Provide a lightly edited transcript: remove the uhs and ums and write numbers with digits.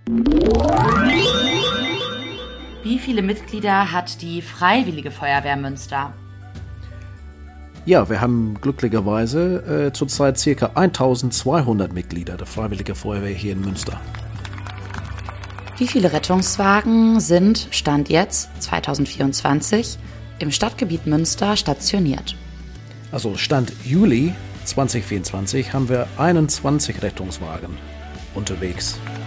Wie viele Mitglieder hat die Freiwillige Feuerwehr Münster? Ja, wir haben glücklicherweise zurzeit ca. 1200 Mitglieder der Freiwillige Feuerwehr hier in Münster. Wie viele Rettungswagen sind, Stand jetzt, 2024, im Stadtgebiet Münster stationiert? Also Stand Juli 2024 haben wir 21 Rettungswagen unterwegs.